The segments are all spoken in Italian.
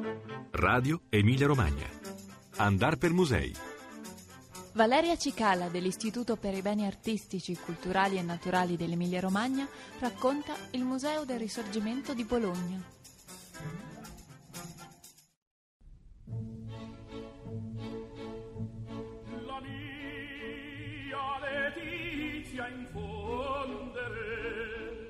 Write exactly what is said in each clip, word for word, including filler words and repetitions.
Radio Emilia Romagna. Andar per musei. Valeria Cicala dell'Istituto per i Beni Artistici, Culturali e Naturali dell'Emilia Romagna racconta il Museo del Risorgimento di Bologna. La mia letizia infondere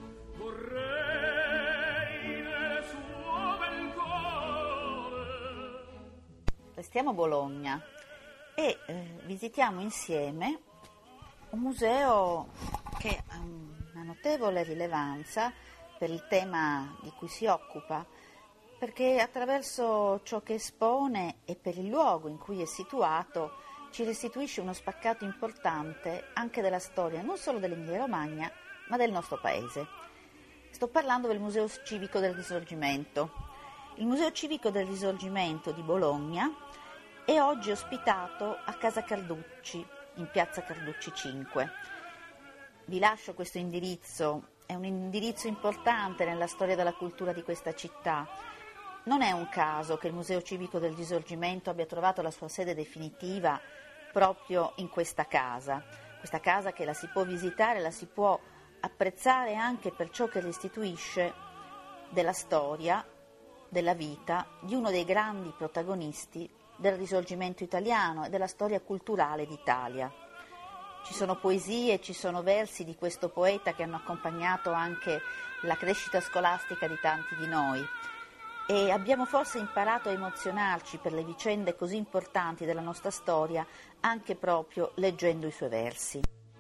vorrei nel suo bel cuore. Restiamo a Bologna e eh, visitiamo insieme un museo che ha una notevole rilevanza per il tema di cui si occupa, perché attraverso ciò che espone e per il luogo in cui è situato ci restituisce uno spaccato importante anche della storia non solo dell'Emilia Romagna ma del nostro paese. Sto parlando del Museo Civico del Risorgimento. Il Museo Civico del Risorgimento di Bologna è oggi ospitato a Casa Carducci, in piazza Carducci cinque. Vi lascio questo indirizzo, è un indirizzo importante nella storia della cultura di questa città. Non è un caso che il Museo Civico del Risorgimento abbia trovato la sua sede definitiva proprio in questa casa. Questa casa che la si può visitare, la si può apprezzare anche per ciò che restituisce della storia, della vita di uno dei grandi protagonisti del Risorgimento italiano e della storia culturale d'Italia. Ci sono poesie, ci sono versi di questo poeta che hanno accompagnato anche la crescita scolastica di tanti di noi e abbiamo forse imparato a emozionarci per le vicende così importanti della nostra storia anche proprio leggendo i suoi versi.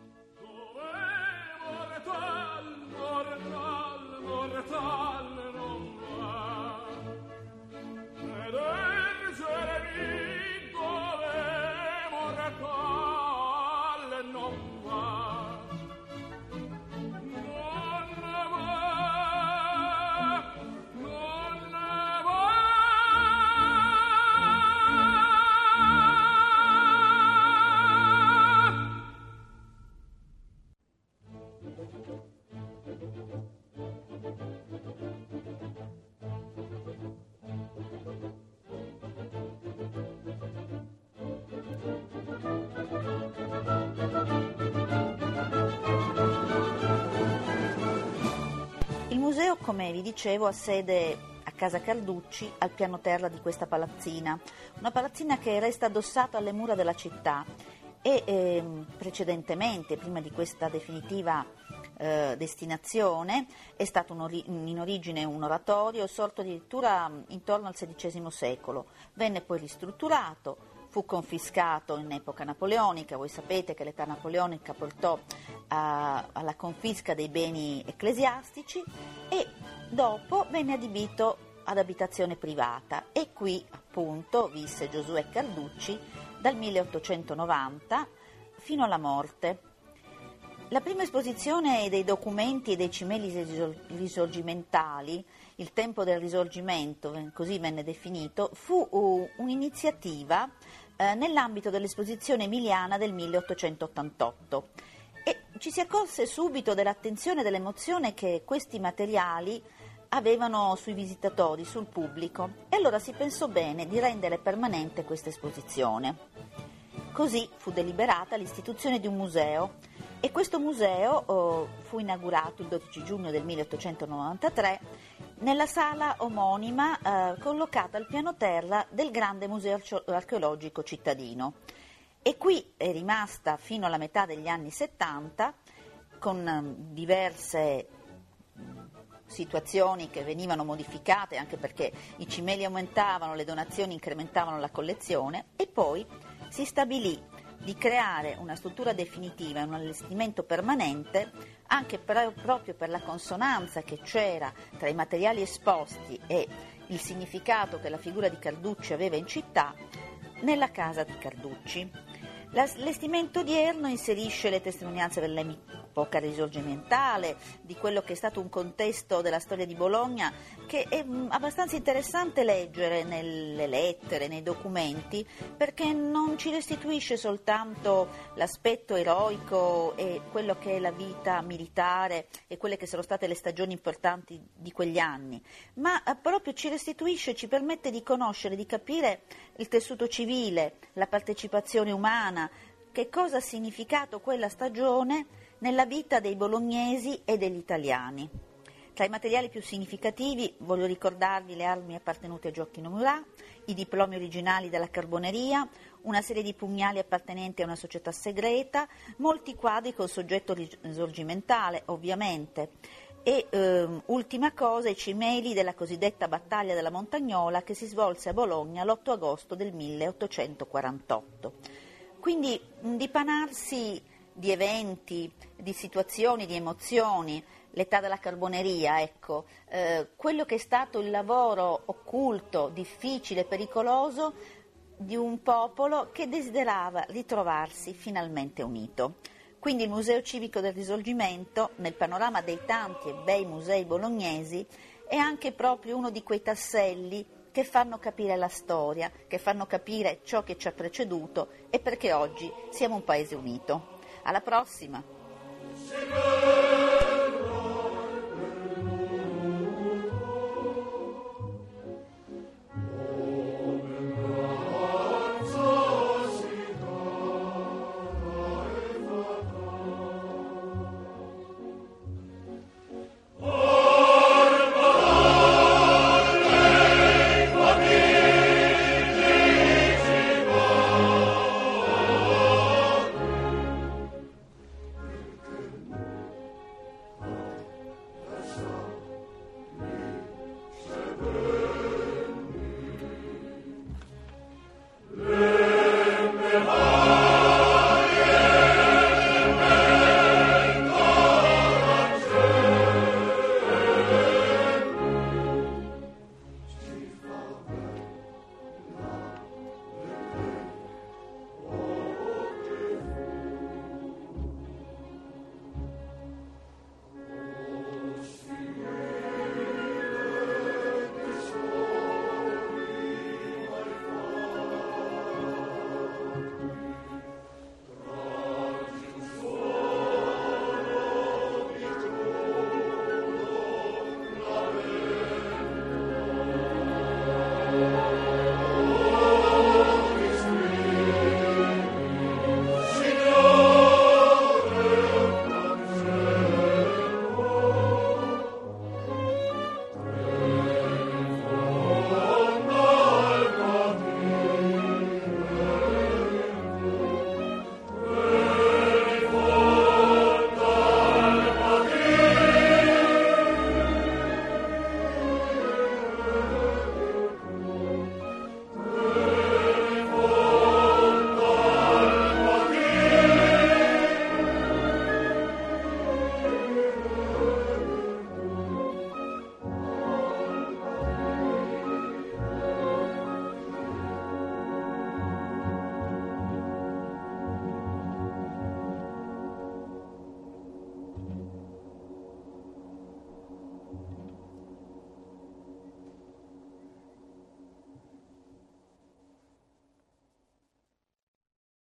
Il museo, come vi dicevo, ha sede a Casa Carducci, al piano terra di questa palazzina, una palazzina che resta addossata alle mura della città e eh, precedentemente, prima di questa definitiva eh, destinazione, è stato un ori- in origine un oratorio sorto addirittura intorno al sedicesimo secolo. Venne poi ristrutturato, fu confiscato in epoca napoleonica. Voi sapete che l'età napoleonica portò a, alla confisca dei beni ecclesiastici e dopo venne adibito ad abitazione privata e qui appunto visse Giosuè Carducci dal milleottocentonovanta fino alla morte. La prima esposizione dei documenti e dei cimeli risorgimentali, il tempo del Risorgimento, così venne definito, fu un'iniziativa eh, nell'ambito dell'esposizione emiliana del milleottocentottantotto e ci si accorse subito dell'attenzione e dell'emozione che questi materiali avevano sui visitatori, sul pubblico, e allora si pensò bene di rendere permanente questa esposizione. Così fu deliberata l'istituzione di un museo e questo museo oh, fu inaugurato il dodici giugno del milleottocentonovantatré nella sala omonima eh, collocata al piano terra del grande museo archeologico cittadino e qui è rimasta fino alla metà degli anni settanta con eh, diverse situazioni che venivano modificate anche perché i cimeli aumentavano, le donazioni incrementavano la collezione e poi si stabilì di creare una struttura definitiva, un allestimento permanente anche per, proprio per la consonanza che c'era tra i materiali esposti e il significato che la figura di Carducci aveva in città nella casa di Carducci. L'allestimento odierno inserisce le testimonianze un'epoca risorgimentale, di quello che è stato un contesto della storia di Bologna che è mh, abbastanza interessante leggere nelle lettere, nei documenti, perché non ci restituisce soltanto l'aspetto eroico e quello che è la vita militare e quelle che sono state le stagioni importanti di quegli anni, ma eh, proprio ci restituisce, ci permette di conoscere, di capire il tessuto civile, la partecipazione umana, che cosa ha significato quella stagione nella vita dei bolognesi e degli italiani. Tra i materiali più significativi voglio ricordarvi le armi appartenute a Gioacchino Murat, i diplomi originali della Carboneria, una serie di pugnali appartenenti a una società segreta, molti quadri col soggetto risorgimentale, ovviamente, e ehm, ultima cosa i cimeli della cosiddetta battaglia della Montagnola che si svolse a Bologna l'otto agosto del milleottocentoquarantotto. Quindi un dipanarsi di eventi, di situazioni, di emozioni, l'età della Carboneria, ecco, eh, quello che è stato il lavoro occulto, difficile, pericoloso di un popolo che desiderava ritrovarsi finalmente unito. Quindi il Museo Civico del Risorgimento, nel panorama dei tanti e bei musei bolognesi, è anche proprio uno di quei tasselli che fanno capire la storia, che fanno capire ciò che ci ha preceduto e perché oggi siamo un paese unito. Alla prossima! Thank you.